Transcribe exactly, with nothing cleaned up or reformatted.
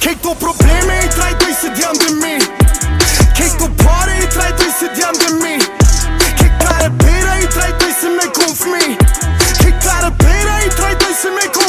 Kijk tô probleme e trai tu se diam de mi. Kijk tô pare e trai tu se diam de mi. Kijk kare pera e trai tu se me konf mi. Kijk kare pera e trai tu se me konf